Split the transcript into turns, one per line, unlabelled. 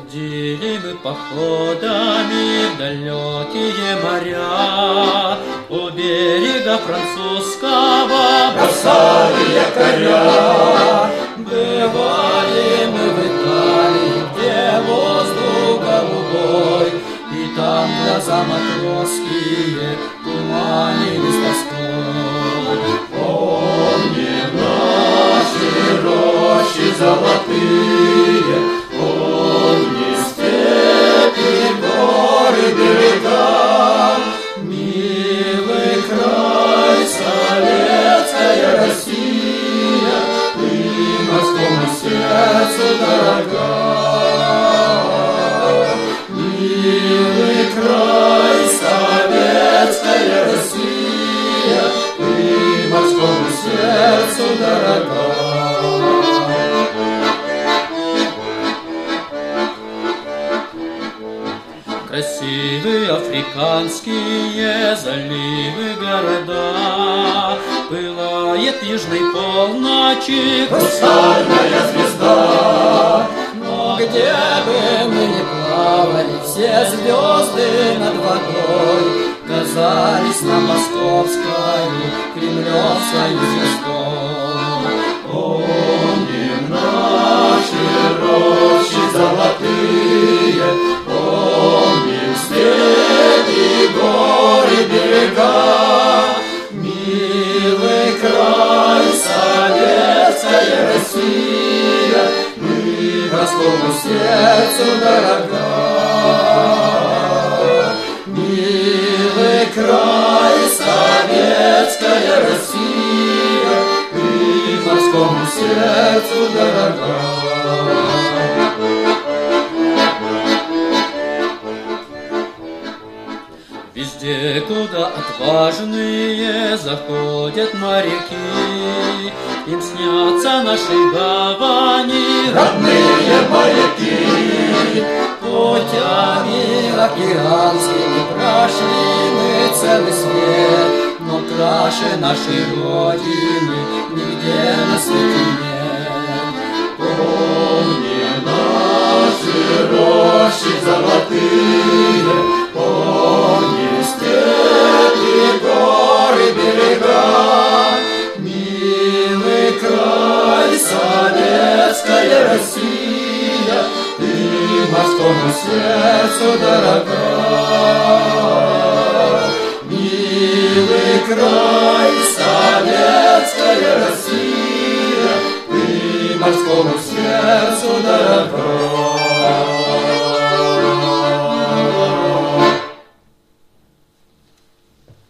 Ходили мы походами в далекие моря, у берега французского бросали якоря. Бывали мы в Италии, где воздух голубой, и там глаза матросские туманились тоской. Помним наши рощи золотые, помним степи, горы, берега, милый край, советская Россия, ты морскому сердцу дорога. Милый край, советская Россия, ты морскому сердцу дорога. Красивые африканские заливы, города, пылает южной полночи хрустальная звезда. Но где бы мы ни плавали, все звезды над водой казались нам московской, кремлевской звездой. Помним наши рощи золотые, помним степи, горы, берега, милый край, советская Россия, мы морскому сердцу дорога. Милый край, советская Россия, ты морскому сердцу дорога. Везде, куда отважные заходят моряки, им снятся наши гавани, родные моряки. Путями океанскими прошли мы целый свет, но краше нашей Родины нигде на свете нет. Помни наши рощи золотые, помни степи, горы, берега, милый край, советская Россия, ты морскому сердцу дорога. Милый край, советская Россия, ты морскому